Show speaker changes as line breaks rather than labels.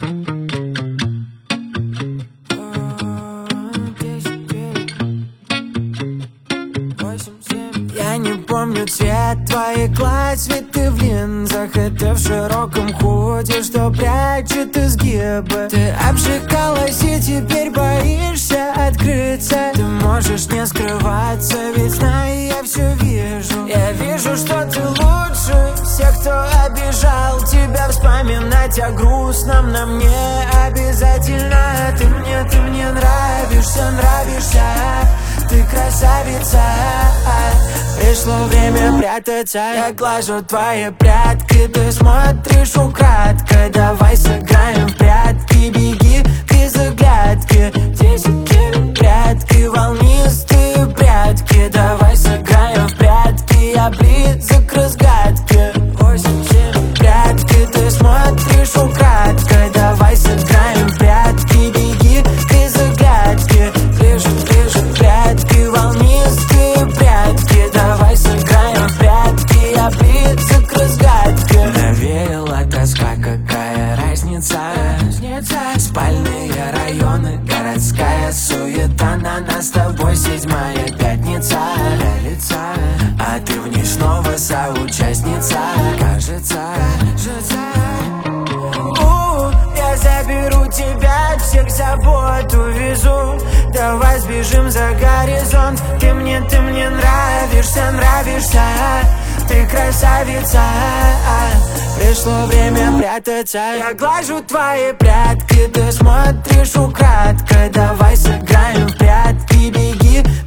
Я не помню цвет твоих глаз, ведь ты в линзах. И ты в широком худи, что прячет изгибы. Ты обжигалась и теперь боишься открыться. Ты можешь не скрываться, ведь знаю, я все вижу. Я вижу, что ты лучше всех, кто обижал тебя. Вспоминать о грустном нам не обязательно. Ты мне нравишься, нравишься. Ты красавица. Пришло время прятаться. Я глажу твои прядки, ты смотришь украдкой. Давай сыграем в прятки, беги к изыгрядке. 10 прятки, волнистые прятки. Давай сыграем в прятки, я близок к разгадке. 8-7 прятки, ты смотришь украдкой. Давай сыграем в прятки, беги к изыгрядке. Ближе, ближе прятки, волнистые прятки. Давай сыграем в прятки, я близок к разгадке. Навеяла тоска, какая разница? Спальные районы, городская суета. На нас с тобой 7-я пятница. А ты в ней снова соучастница. Кажется, я заберу тебя, от всех забот увезу. Давай сбежим за горизонт. Ты мне нравишься, нравишься. Ты красавица. Пришло время прятаться. Я глажу твои прядки, ты смотришь украдкой. Давай сыграем в прятки, беги